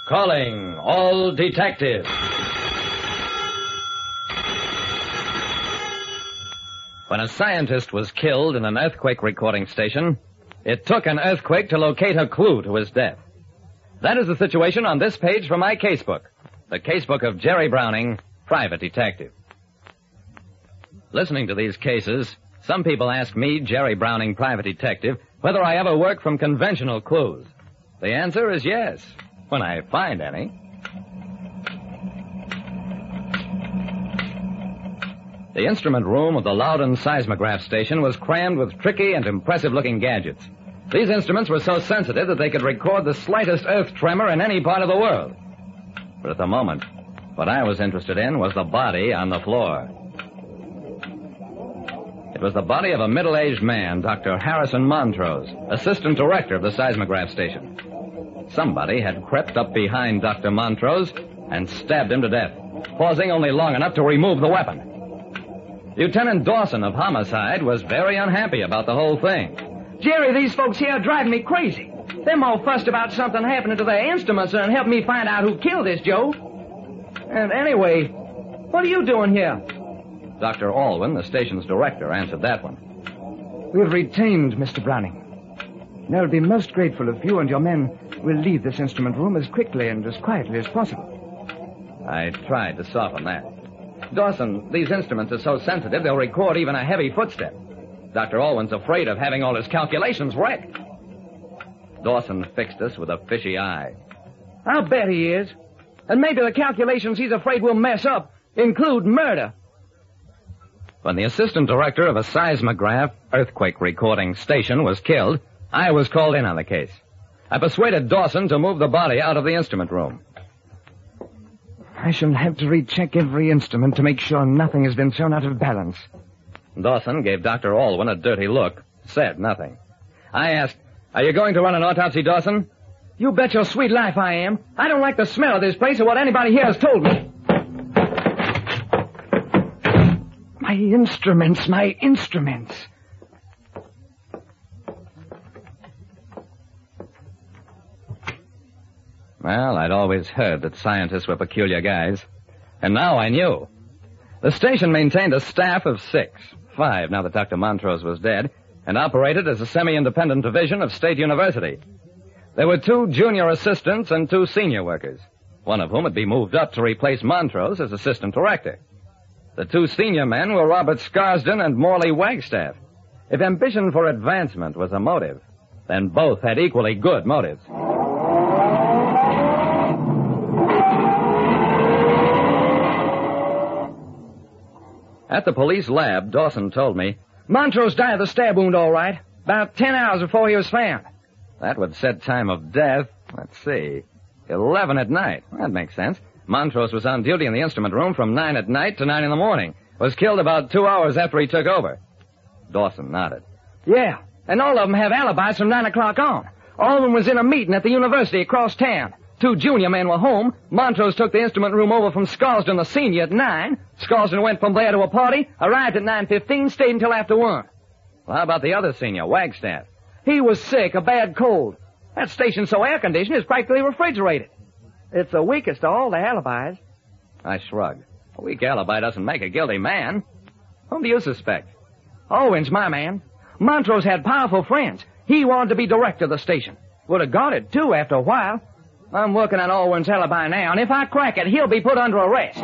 Calling all detectives. When a scientist was killed in an earthquake recording station, it took an earthquake to locate a clue to his death. That is the situation on this page from my casebook, the casebook of Jerry Browning, private detective. Listening to these cases, some people ask me, Jerry Browning, private detective, whether I ever work from conventional clues. The answer is yes, when I find any. The instrument room of the Loudon seismograph station was crammed with tricky and impressive-looking gadgets. These instruments were so sensitive that they could record the slightest earth tremor in any part of the world. But at the moment, what I was interested in was the body on the floor. It was the body of a middle-aged man, Dr. Harrison Montrose, assistant director of the seismograph station. Somebody had crept up behind Dr. Montrose and stabbed him to death, pausing only long enough to remove the weapon. Lieutenant Dawson of Homicide was very unhappy about the whole thing. Jerry, these folks here are driving me crazy. Them all fussed about something happening to their instruments and helped me find out who killed this Joe. And anyway, what are you doing here? Dr. Alwyn, the station's director, answered that one. We've retained Mr. Browning. And I'll be most grateful if you and your men will leave this instrument room as quickly and as quietly as possible. I tried to soften that. Dawson, these instruments are so sensitive they'll record even a heavy footstep. Dr. Alwyn's afraid of having all his calculations wrecked. Dawson fixed us with a fishy eye. I'll bet he is. And maybe the calculations he's afraid will mess up include murder. When the assistant director of a seismograph earthquake recording station was killed, I was called in on the case. I persuaded Dawson to move the body out of the instrument room. I shall have to recheck every instrument to make sure nothing has been thrown out of balance. Dawson gave Dr. Alwyn a dirty look, said nothing. I asked, "Are you going to run an autopsy, Dawson?" You bet your sweet life I am. I don't like the smell of this place or what anybody here has told me. My instruments. Well, I'd always heard that scientists were peculiar guys. And now I knew. The station maintained a staff of 6, 5 now that Dr. Montrose was dead, and operated as a semi-independent division of State University. There were 2 junior assistants and 2 senior workers, one of whom had been moved up to replace Montrose as assistant director. The 2 senior men were Robert Scarsden and Morley Wagstaff. If ambition for advancement was a motive, then both had equally good motives. At the police lab, Dawson told me, Montrose died of the stab wound all right, about 10 hours before he was found. That would set time of death, let's see, 11 at night. That makes sense. Montrose was on duty in the instrument room from 9 at night to 9 in the morning. Was killed about 2 hours after he took over. Dawson nodded. Yeah, and all of them have alibis from 9 o'clock on. All of them was in a meeting at the university across town. 2 junior men were home. Montrose took the instrument room over from Scarsden, the senior, at 9. Scarsden went from there to a party, arrived at 9:15, stayed until after 1. Well, how about the other senior, Wagstaff? He was sick, a bad cold. That station's so air-conditioned, it's practically refrigerated. It's the weakest of all the alibis. I shrugged. A weak alibi doesn't make a guilty man. Whom do you suspect? Owen's my man. Montrose had powerful friends. He wanted to be director of the station. Would have got it, too, after a while. I'm working on Owen's alibi now, and if I crack it, he'll be put under arrest.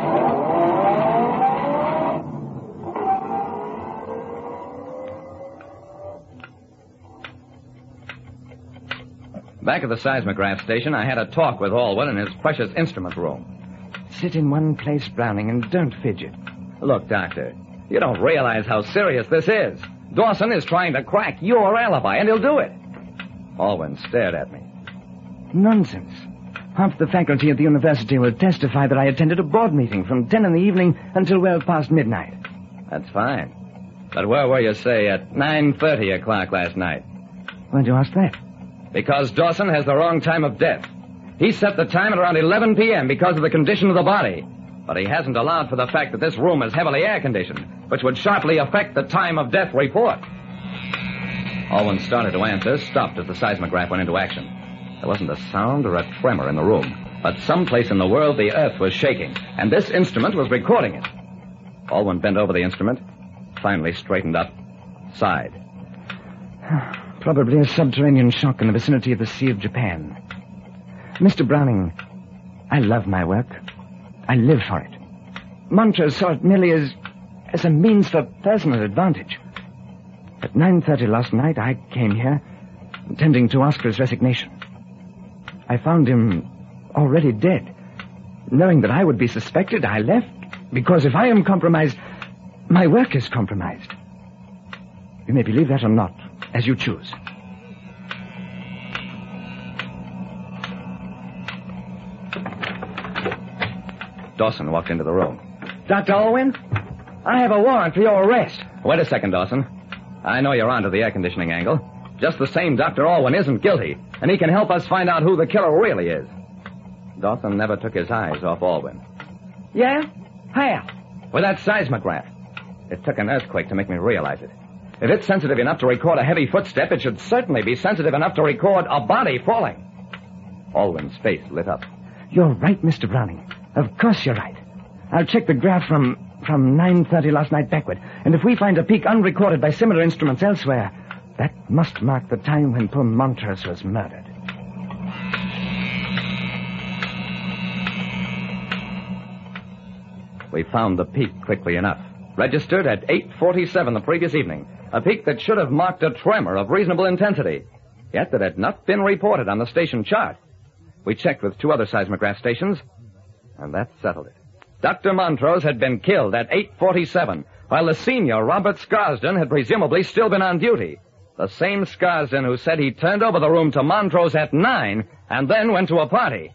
Back at the seismograph station, I had a talk with Alwyn in his precious instrument room. Sit in one place, Browning, and don't fidget. Look, Doctor, you don't realize how serious this is. Dawson is trying to crack your alibi, and he'll do it. Alwyn stared at me. Nonsense. Half the faculty at the university will testify that I attended a board meeting from 10 in the evening until well past midnight. That's fine. But where were you, say, at 9:30 o'clock last night? Why'd you ask that? Because Dawson has the wrong time of death. He set the time at around 11 p.m. because of the condition of the body. But he hasn't allowed for the fact that this room is heavily air-conditioned, which would sharply affect the time of death report. Alwyn started to answer, stopped as the seismograph went into action. There wasn't a sound or a tremor in the room. But someplace in the world, the earth was shaking, and this instrument was recording it. Alwyn bent over the instrument, finally straightened up, sighed. Probably a subterranean shock in the vicinity of the Sea of Japan. Mr. Browning, I love my work. I live for it. Montrose saw it merely as a means for personal advantage. At 9:30 last night, I came here, intending to ask for his resignation. I found him already dead. Knowing that I would be suspected, I left, because if I am compromised, my work is compromised. You may believe that or not, as you choose. Dawson walked into the room. Dr. Alwyn, I have a warrant for your arrest. Wait a second, Dawson. I know you're onto the air conditioning angle. Just the same, Dr. Alwyn isn't guilty, and he can help us find out who the killer really is. Dawson never took his eyes off Alwyn. Yeah? How? With that seismograph. It took an earthquake to make me realize it. If it's sensitive enough to record a heavy footstep, it should certainly be sensitive enough to record a body falling. Alwyn's face lit up. You're right, Mr. Browning. Of course you're right. I'll check the graph from 9:30 last night backward. And if we find a peak unrecorded by similar instruments elsewhere, that must mark the time when poor Montrose was murdered. We found the peak quickly enough. Registered at 8:47 the previous evening. A peak that should have marked a tremor of reasonable intensity. Yet that had not been reported on the station chart. We checked with 2 other seismograph stations, and that settled it. Dr. Montrose had been killed at 8:47, while the senior, Robert Scarsden, had presumably still been on duty. The same Scarsden who said he turned over the room to Montrose at 9 and then went to a party.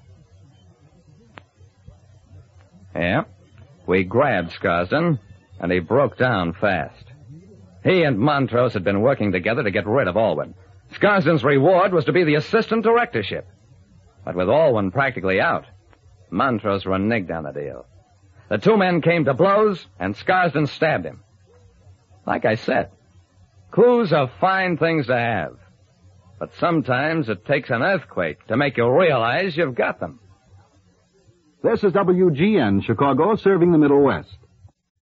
Yeah, we grabbed Scarsden, and he broke down fast. He and Montrose had been working together to get rid of Alwyn. Scarsden's reward was to be the assistant directorship. But with Alwyn practically out, Montrose reneged on the deal. The 2 men came to blows, and Scarsden stabbed him. Like I said, clues are fine things to have. But sometimes it takes an earthquake to make you realize you've got them. This is WGN, Chicago, serving the Middle West.